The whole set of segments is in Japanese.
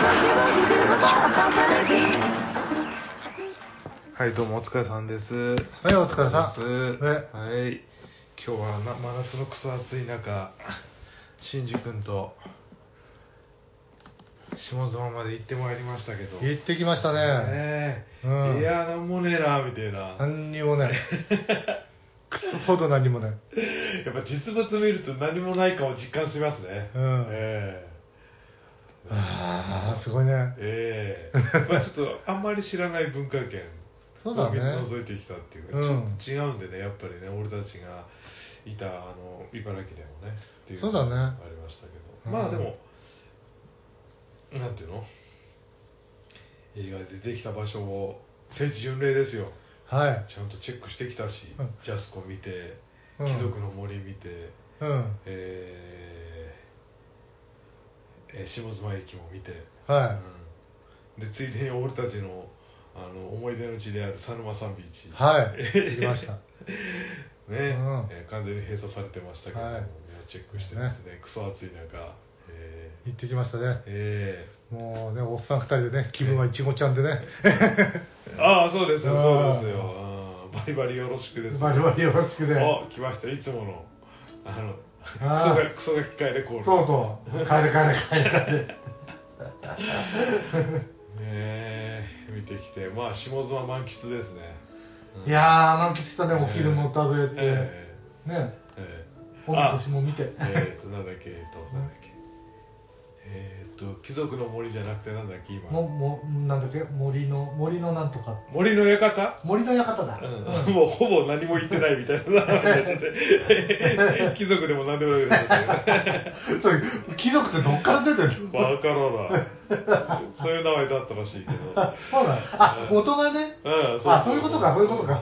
はい、どうもお疲れさんです。 はい、お疲れさん。 はい、今日は真夏のクソ暑い中、新次君と下妻まで行ってまいりましたけど。 行ってきましたね。 いや、なんもねえなみたいな。 何にもない。クソほど何もない。 やっぱ実物見ると何もないかを実感しますね。 ああ、すごいね。 まあちょっとあんまり知らない文化圏。 そうだね。 覗いてきたっていうか、ちょっと違うんでね、やっぱりね、俺たちがいた茨城でもねっていうそうだね。 ありましたけど、まあでもなんていうの、映画で出てきた場所を聖地巡礼ですよ。 はい。 ちゃんとチェックしてきたし、ジャスコ見て、貴族の森見て、下妻駅も見て、でついでに俺たちの思い出の地である佐沼サンビーチ、 行きましたね、完全に閉鎖されてましたけども、チェックしてですね、クソ暑い中、 行ってきましたね。もうね、おっさん2人でね、気分はいちごちゃんでね。 ああ、そうですよ、そうですよ。バリバリよろしくです。 バリバリよろしくで。 あ、来ました、いつものクソガキ帰れコール。 そうそう、帰れ見てきて、まあ下妻満喫ですね。 いやー、満喫したね。お昼も食べてね、おみこしも見て、 なんだっけ、貴族の森じゃなくてなんだっけ今。 なんだっけ、森のなんとか。 森の館？ 森の館だ。 もうほぼ何も言ってないみたいな貴族でも何でもないですそう、貴族ってどっから出てるの？ バカロラ。そういう名前だったらしいけど。 そうなの。あ、元がね。そういうことか。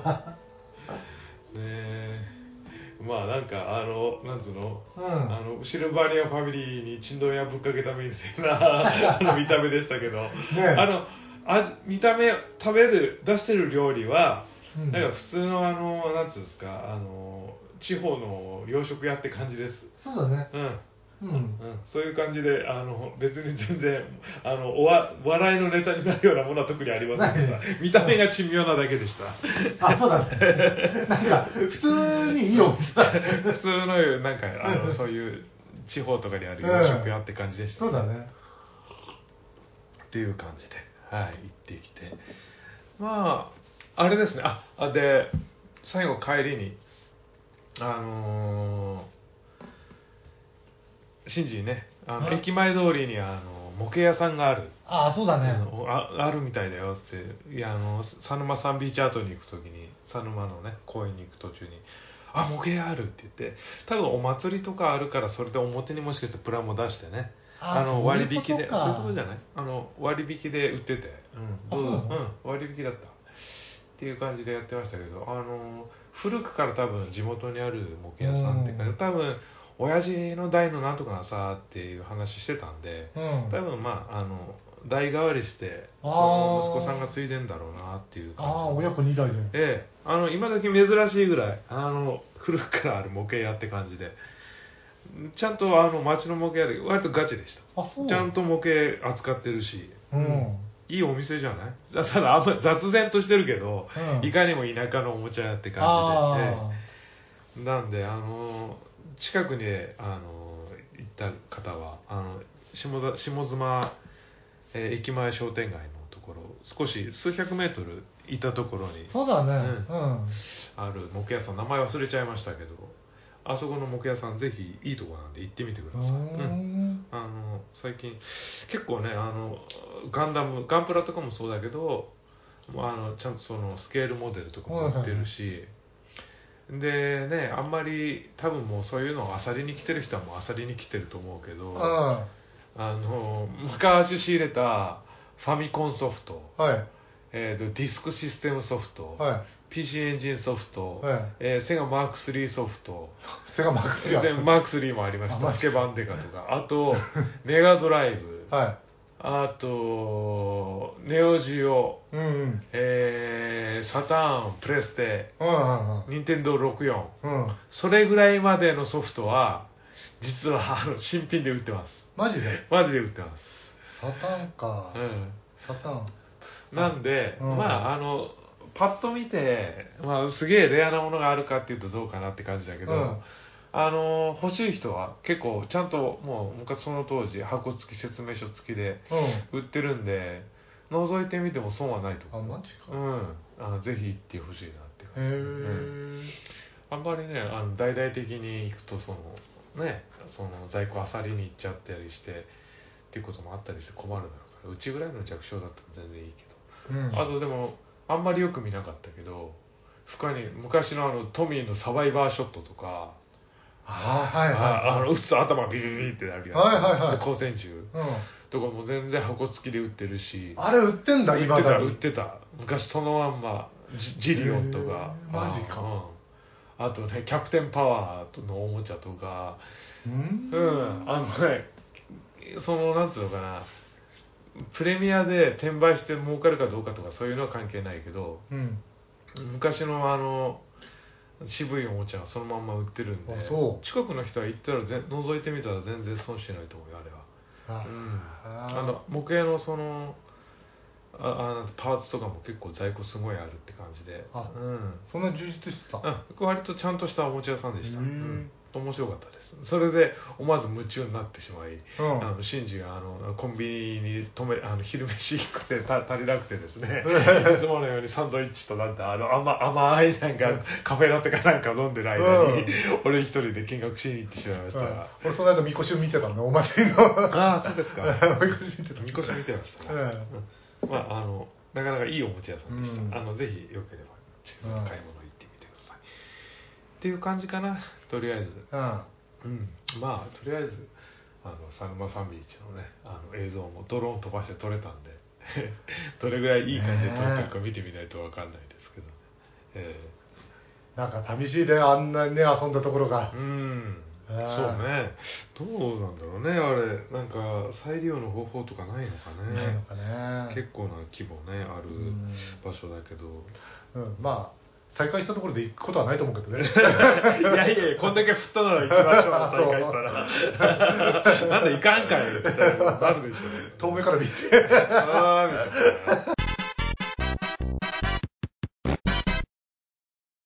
まあなんかなんつうの、シルバニアファミリーにチンドン屋ぶっかけたみたいな見た目でしたけど、見た目出してる料理は、なんか普通のなんつうんですか、地方の洋食屋って感じです。 そうだね。 そういう感じで、別に全然笑いのネタになるようなものは特にありませんでした。見た目が珍妙なだけでした。 あ、そうだね。なんか普通にいいお店だね。 普通のなんかそういう地方とかにある洋食屋って感じでした。 そうだね。 っていう感じで、行ってきて、まああれですね。で最後帰りに新次ね、駅前通りに模型屋さんがある。 そうだね。 あるみたいだよって。いや、佐沼サンビーチ跡に行くときに、佐沼のね公園に行く途中に模型屋あるって言って、多分お祭りとかあるから、それで表にもしかしてプラモ出してね、割引で、そういうことじゃない、割引で売ってて、割引だったっていう感じでやってましたけど、古くから多分地元にある模型屋さんっていうか、多分親父の代のなんとかがさっていう話してたんで、多分まあ代替わりしてその息子さんが継いでんだろうなっていう感じ。 親子2代で。 今だけ珍しいぐらい古くからある模型屋って感じで、ちゃんと町の模型屋で割とガチでした。ちゃんと模型扱ってるし、いいお店じゃない。ただあんま雑然としてるけど、いかにも田舎のおもちゃ屋って感じで、なんで近くに行った方は下妻、駅前商店街のところ、少し数百メートルいたところに、 そうだね、 ある模型屋さん、名前忘れちゃいましたけど、あそこの模型屋さんぜひいいとこなんで行ってみてください。最近結構ね、ガンプラとかもそうだけど、ちゃんとそのスケールモデルとかも売ってるし、でね、あんまり多分もうそういうのを漁りに来てる人はもう漁りに来てると思うけど、昔仕入れたファミコンソフト、ディスクシステムソフト、PC エンジンソフト、セガマーク3ソフト、 セガマーク3 マーク3もありました。スケバンデカとか、あとメガドライブ、あとネオジオ、サターン、プレステ、ニンテンドー64、それぐらいまでのソフトは実は新品で売ってます。 マジで売ってます。 サタンか、サタンなんで、まあパッと見て、まあ、すげえレアなものがあるかっていうとどうかなって感じだけど、欲しい人は結構ちゃんともう昔その当時箱付き説明書付きで売ってるんで、覗いてみても損はないと思う。 あ、マジか。 ぜひ行ってほしいなって感じ。あんまりね大々的に行くとその在庫あさりに行っちゃったりしてっていうこともあったりして困るだろうから、うちぐらいの弱小だったら全然いいけど、あとでもあんまりよく見なかったけど、昔のトミーのサバイバーショットとか、打つと頭ビビビビってなるやつ、光線銃とかも全然箱付きで売ってるし。 あれ売ってんだ、今だに。 売ってた昔そのまんまジリオンとか、 マジか。 あとねキャプテンパワーのおもちゃとか、そのなんつうのかな、プレミアで転売して儲かるかどうかとかそういうのは関係ないけど、昔の渋いおもちゃがそのまんま売ってるんで、近くの人は行ったら覗いてみたら全然損してないと思うよ、あれは。模型のそのパーツとかも結構在庫すごいあるって感じで、 そんな充実してた。 割とちゃんとしたおもちゃ屋さんでした。面白かったです。それで思わず夢中になってしまい、シンジがコンビニに昼飯食って足りなくてですねいつものようにサンドイッチとなんて甘いなんかカフェラテかなんか飲んでる間に、俺一人で見学しに行ってしまいましたが、 俺その間みこしを見てたんだ、お祭りの。 ああそうですか。 みこし見てた。 みこし見てましたね。まあなかなかいいおもちゃ屋さんでした。ぜひよければ近くに買い物行ってみてください。っていう感じかな、とりあえず。まあとりあえずサルマサンビーチのね映像もドローン飛ばして撮れたんでどれぐらいいい感じで撮れてるか見てみないと分かんないですけどね。 なんか寂しいね、あんなにね遊んだところが。 そうね、どうなんだろうね、あれなんか再利用の方法とかないのかね。 ないのかね。 結構な規模ねある場所だけど、 まあ再開したところで行くことはないと思うけどね。 いやいや、こんだけ振ったなら行きましょう、再開したら。なんで行かんかいってなるでしょうね。 遠目から見て。 みたいな。